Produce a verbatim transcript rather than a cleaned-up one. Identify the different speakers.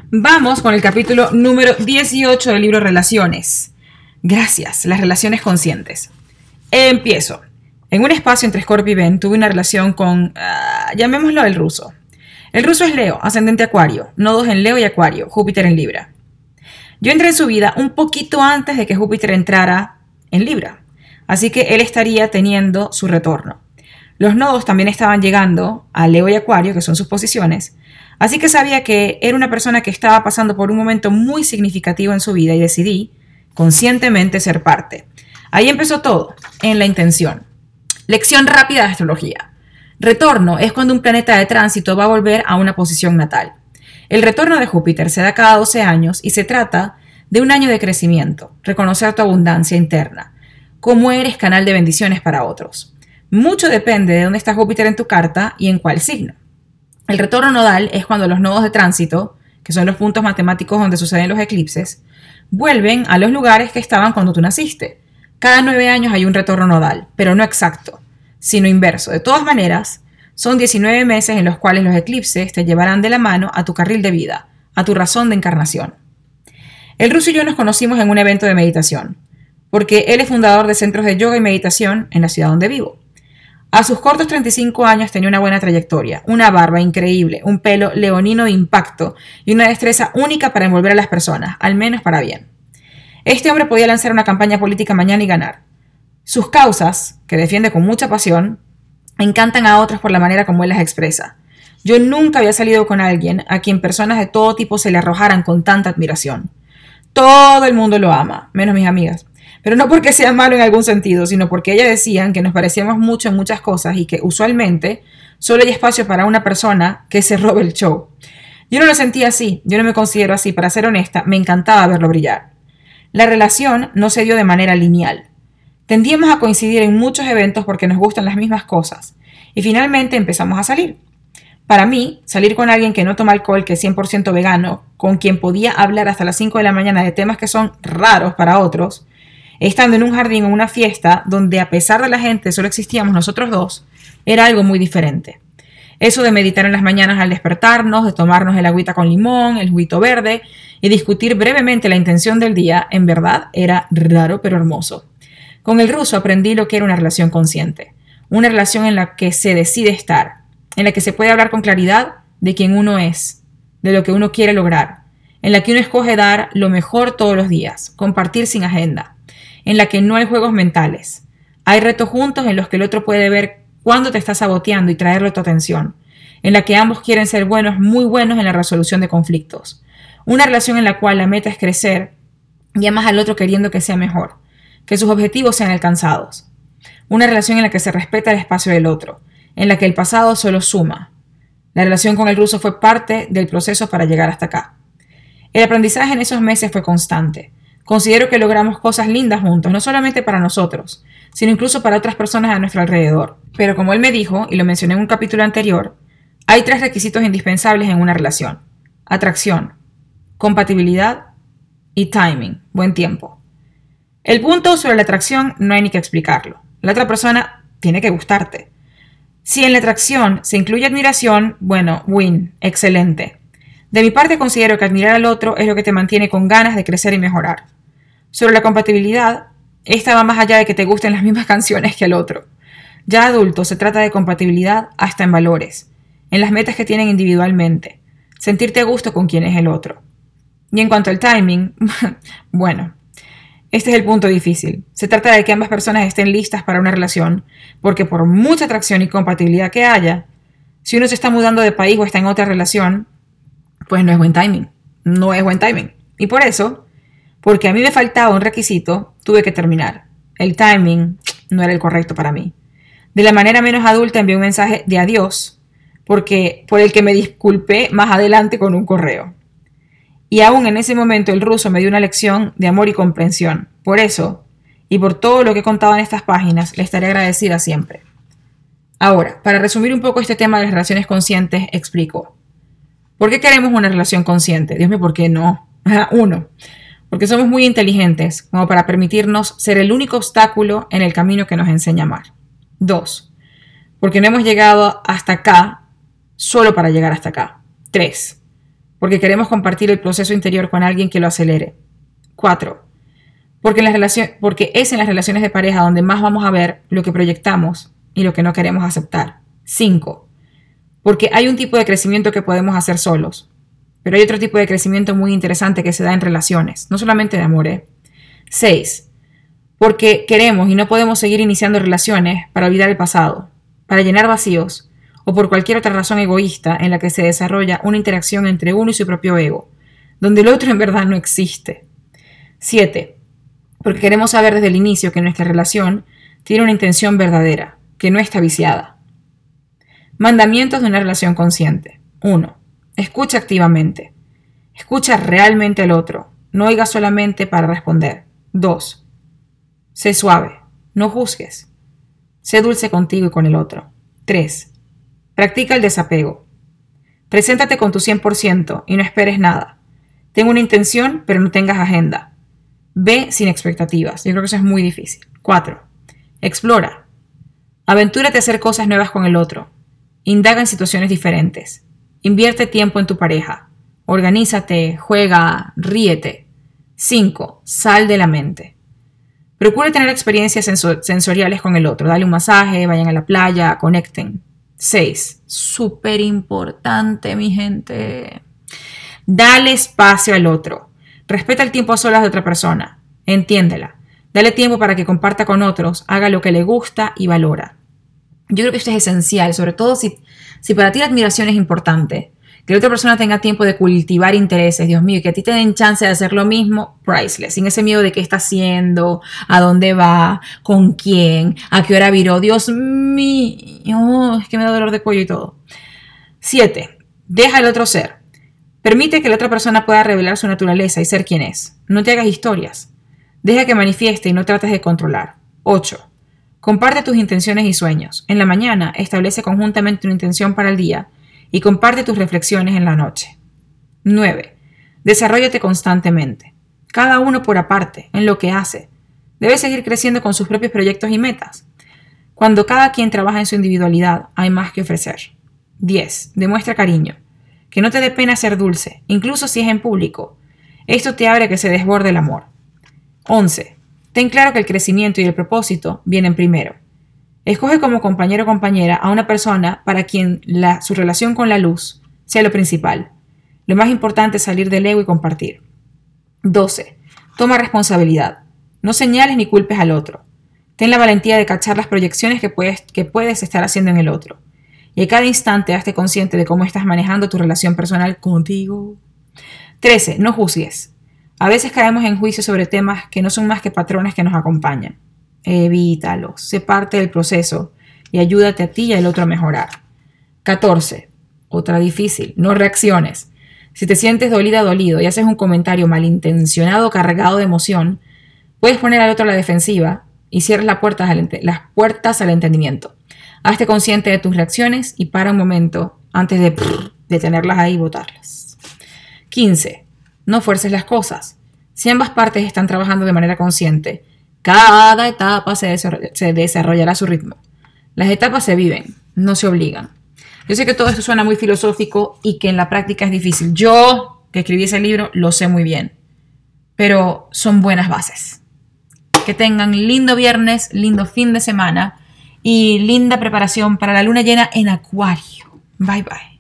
Speaker 1: Vamos con el capítulo número dieciocho del libro Relaciones. Gracias, las relaciones conscientes. Empiezo. En un espacio entre Scorpio y Ben tuve una relación con, uh, llamémoslo el ruso. El ruso es Leo, ascendente Acuario, nodos en Leo y Acuario, Júpiter en Libra. Yo entré en su vida un poquito antes de que Júpiter entrara en Libra, así que él estaría teniendo su retorno. Los nodos también estaban llegando a Leo y Acuario, que son sus posiciones, así que sabía que era una persona que estaba pasando por un momento muy significativo en su vida y decidí conscientemente ser parte. Ahí empezó todo, en la intención. Lección rápida de astrología. Retorno es cuando un planeta de tránsito va a volver a una posición natal. El retorno de Júpiter se da cada doce años y se trata de un año de crecimiento, reconocer tu abundancia interna, cómo eres canal de bendiciones para otros. Mucho depende de dónde está Júpiter en tu carta y en cuál signo. El retorno nodal es cuando los nodos de tránsito, que son los puntos matemáticos donde suceden los eclipses, vuelven a los lugares que estaban cuando tú naciste. Cada nueve años hay un retorno nodal, pero no exacto, sino inverso. De todas maneras, son diecinueve meses en los cuales los eclipses te llevarán de la mano a tu carril de vida, a tu razón de encarnación. El ruso y yo nos conocimos en un evento de meditación, porque él es fundador de centros de yoga y meditación en la ciudad donde vivo. A sus cortos treinta y cinco años tenía una buena trayectoria, una barba increíble, un pelo leonino de impacto y una destreza única para envolver a las personas, al menos para bien. Este hombre podía lanzar una campaña política mañana y ganar. Sus causas, que defiende con mucha pasión, encantan a otros por la manera como él las expresa. Yo nunca había salido con alguien a quien personas de todo tipo se le arrojaran con tanta admiración. Todo el mundo lo ama, menos mis amigas. Pero no porque sea malo en algún sentido, sino porque ellas decían que nos parecíamos mucho en muchas cosas y que usualmente solo hay espacio para una persona que se robe el show. Yo no lo sentía así, yo no me considero así, para ser honesta, me encantaba verlo brillar. La relación no se dio de manera lineal. Tendíamos a coincidir en muchos eventos porque nos gustan las mismas cosas y finalmente empezamos a salir. Para mí, salir con alguien que no toma alcohol, que es cien por ciento vegano, con quien podía hablar hasta las cinco de la mañana de temas que son raros para otros, estando en un jardín o una fiesta donde a pesar de la gente solo existíamos nosotros dos, era algo muy diferente. Eso de meditar en las mañanas al despertarnos, de tomarnos el agüita con limón, el juguito verde y discutir brevemente la intención del día, en verdad era raro pero hermoso. Con el ruso aprendí lo que era una relación consciente, una relación en la que se decide estar, en la que se puede hablar con claridad de quién uno es, de lo que uno quiere lograr, en la que uno escoge dar lo mejor todos los días, compartir sin agenda, en la que no hay juegos mentales. Hay retos juntos en los que el otro puede ver cuándo te está saboteando y traerle tu atención, en la que ambos quieren ser buenos, muy buenos en la resolución de conflictos. Una relación en la cual la meta es crecer y amas al otro queriendo que sea mejor, que sus objetivos sean alcanzados. Una relación en la que se respeta el espacio del otro, en la que el pasado solo suma. La relación con el ruso fue parte del proceso para llegar hasta acá. El aprendizaje en esos meses fue constante. Considero que logramos cosas lindas juntos, no solamente para nosotros, sino incluso para otras personas a nuestro alrededor. Pero como él me dijo, y lo mencioné en un capítulo anterior, hay tres requisitos indispensables en una relación: atracción, compatibilidad y timing, buen tiempo. El punto sobre la atracción no hay ni que explicarlo. La otra persona tiene que gustarte. Si en la atracción se incluye admiración, bueno, win, excelente. De mi parte considero que admirar al otro es lo que te mantiene con ganas de crecer y mejorar. Sobre la compatibilidad, esta va más allá de que te gusten las mismas canciones que al otro. Ya adulto se trata de compatibilidad hasta en valores, en las metas que tienen individualmente, sentirte a gusto con quien es el otro. Y en cuanto al timing, bueno, este es el punto difícil. Se trata de que ambas personas estén listas para una relación, porque por mucha atracción y compatibilidad que haya, si uno se está mudando de país o está en otra relación, pues no es buen timing, no es buen timing. Y por eso, porque a mí me faltaba un requisito, tuve que terminar. El timing no era el correcto para mí. De la manera menos adulta envié un mensaje de adiós, porque por el que me disculpé más adelante con un correo. Y aún en ese momento el ruso me dio una lección de amor y comprensión. Por eso, y por todo lo que he contado en estas páginas, le estaré agradecida siempre. Ahora, para resumir un poco este tema de las relaciones conscientes, explico. ¿Por qué queremos una relación consciente? Dios mío, ¿por qué no? Uno, porque somos muy inteligentes como para permitirnos ser el único obstáculo en el camino que nos enseña a amar. Dos, porque no hemos llegado hasta acá solo para llegar hasta acá. Tres, porque queremos compartir el proceso interior con alguien que lo acelere. cuatro. Porque, en las relaciones, porque es en las relaciones de pareja donde más vamos a ver lo que proyectamos y lo que no queremos aceptar. cinco. Porque hay un tipo de crecimiento que podemos hacer solos, pero hay otro tipo de crecimiento muy interesante que se da en relaciones, no solamente de amor. ¿eh? seis. Porque queremos y no podemos seguir iniciando relaciones para olvidar el pasado, para llenar vacíos o por cualquier otra razón egoísta en la que se desarrolla una interacción entre uno y su propio ego, donde el otro en verdad no existe. siete. Porque queremos saber desde el inicio que nuestra relación tiene una intención verdadera, que no está viciada. Mandamientos de una relación consciente. uno. Escucha activamente. Escucha realmente al otro. No oiga solamente para responder. dos. Sé suave. No juzgues. Sé dulce contigo y con el otro. tres. Practica el desapego. Preséntate con tu cien por ciento y no esperes nada. Ten una intención, pero no tengas agenda. Ve sin expectativas. Yo creo que eso es muy difícil. cuatro. Explora. Aventúrate a hacer cosas nuevas con el otro. Indaga en situaciones diferentes. Invierte tiempo en tu pareja. Organízate, juega, ríete. cinco. Sal de la mente. Procura tener experiencias sensor- sensoriales con el otro. Dale un masaje, vayan a la playa, conecten. seis. Súper importante, mi gente. Dale espacio al otro. Respeta el tiempo a solas de otra persona. Entiéndela. Dale tiempo para que comparta con otros, haga lo que le gusta y valora. Yo creo que esto es esencial, sobre todo si, si para ti la admiración es importante. Que la otra persona tenga tiempo de cultivar intereses, Dios mío, y que a ti te den chance de hacer lo mismo, priceless. Sin ese miedo de qué está haciendo, a dónde va, con quién, a qué hora viró. Dios mío, es que me da dolor de cuello y todo. siete. Deja al otro ser. Permite que la otra persona pueda revelar su naturaleza y ser quien es. No te hagas historias. Deja que manifieste y no trates de controlar. ocho. Comparte tus intenciones y sueños. En la mañana, establece conjuntamente una intención para el día y comparte tus reflexiones en la noche. nueve. Desarróllate constantemente. Cada uno por aparte, en lo que hace. Debe seguir creciendo con sus propios proyectos y metas. Cuando cada quien trabaja en su individualidad, hay más que ofrecer. diez. Demuestra cariño. Que no te dé pena ser dulce, incluso si es en público. Esto te abre a que se desborde el amor. once. Ten claro que el crecimiento y el propósito vienen primero. Escoge como compañero o compañera a una persona para quien la, su relación con la luz sea lo principal. Lo más importante es salir del ego y compartir. doce. Toma responsabilidad. No señales ni culpes al otro. Ten la valentía de cachar las proyecciones que puedes, que puedes estar haciendo en el otro. Y a cada instante hazte consciente de cómo estás manejando tu relación personal contigo. trece. No juzgues. A veces caemos en juicio sobre temas que no son más que patrones que nos acompañan. Evítalos. Sé parte del proceso y ayúdate a ti y al otro a mejorar. catorce. Otra difícil. No reacciones. Si te sientes dolida o dolido y haces un comentario malintencionado cargado de emoción, puedes poner al otro a la defensiva y cierras las puertas al, las puertas al entendimiento. Hazte consciente de tus reacciones y para un momento antes de, de tenerlas ahí y botarlas. quince. No fuerces las cosas. Si ambas partes están trabajando de manera consciente, cada etapa se, desarroll- se desarrollará a su ritmo. Las etapas se viven, no se obligan. Yo sé que todo esto suena muy filosófico y que en la práctica es difícil. Yo, que escribí ese libro, lo sé muy bien. Pero son buenas bases. Que tengan lindo viernes, lindo fin de semana y linda preparación para la luna llena en Acuario. Bye bye.